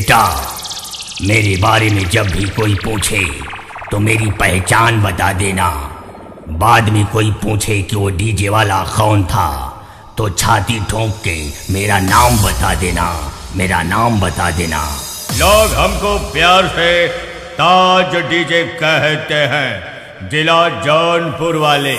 बेटा, मेरे बारे में जब भी कोई पूछे तो मेरी पहचान बता देना। बाद में कोई पूछे कि वो डीजे वाला कौन था तो छाती ठोंक के मेरा नाम बता देना, मेरा नाम बता देना। लोग हमको प्यार से ताज डीजे कहते हैं, जिला जौनपुर वाले।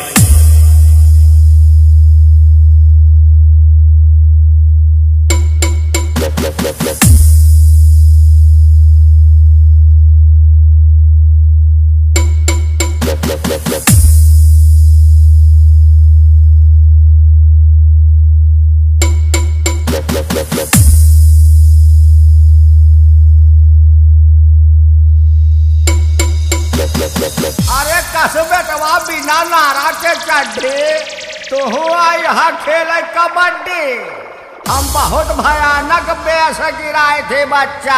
अरे कसबेटवा बिना नारा के चढ़े तो हुआ यहाँ खेले कबड्डी। हम बहुत भयानक बेस गिराए थे बच्चा।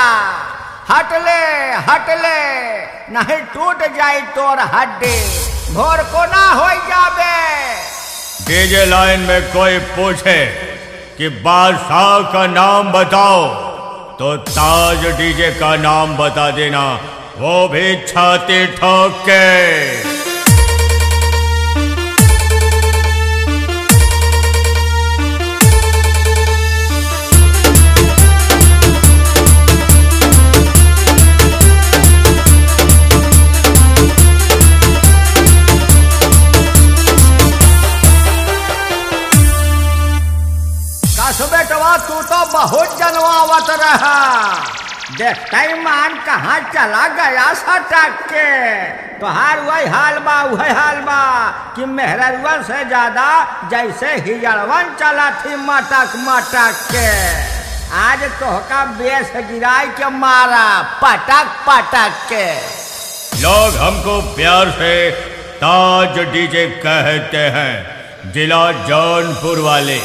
हट ले नहीं टूट जाए तोर हड्डी, भोर को ना हो जाबे। डीजे लाइन में कोई पूछे कि बादशाह का नाम बताओ तो ताज डीजे का नाम बता देना, वो भी छाती ठोक के। बेटवा तू तो बहुत जनवावत रहा, देखते ही मान कहाँ चला गया सटक के। तोहार वही हाल बा कि मेहररुआ से ज्यादा जैसे हिजड़वन चला थी मटक के। आज तोहका बेस गिराई के मारा पटक के। लोग हमको प्यार से ताज डीजे कहते हैं, जिला जौनपुर वाले।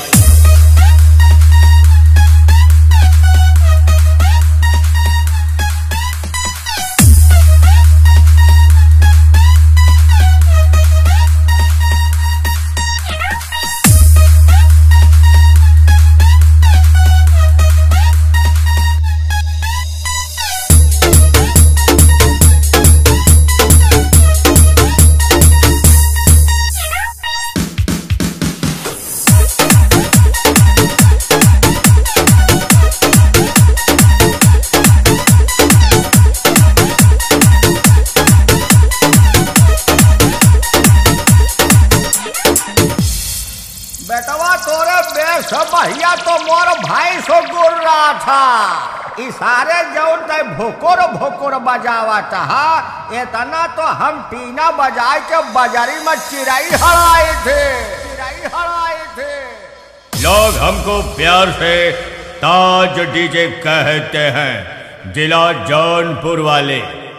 बेटवा तोरे बेस भैया तो मोर भाई सो गुर रहा था। इशारे जौन ते भोकोर बजावत हा, इतना तो हम टीना बजाए के बजारी में चिड़ाई हड़ाए थे। लोग हमको प्यार से ताज डीजे कहते हैं, जिला जौनपुर वाले।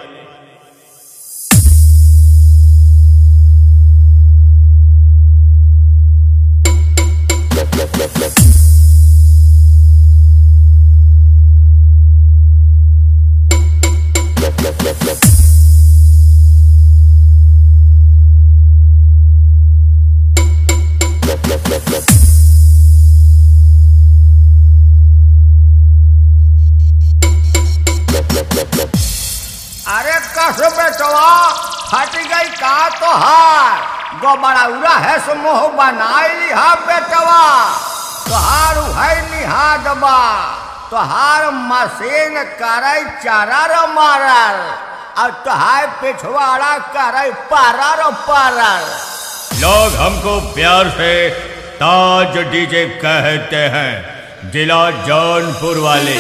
अरे कस बेटवा फट गई का तोहार गोबड़ाउरा है सो मोह बनाई हा बेटवा। तोहार है निहादबा, तोहार मशीन करे चरर मारल और तोहार पिछवाड़ा करे परर। लोग हमको प्यार से ताज डीजे कहते हैं, जिला जौनपुर वाले।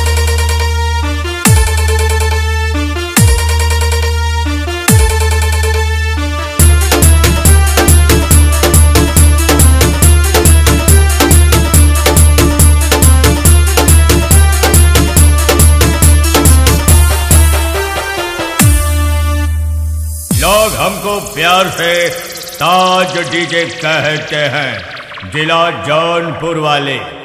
लोग हमको प्यार से ताज डीजे कहते हैं, जिला जौनपुर वाले।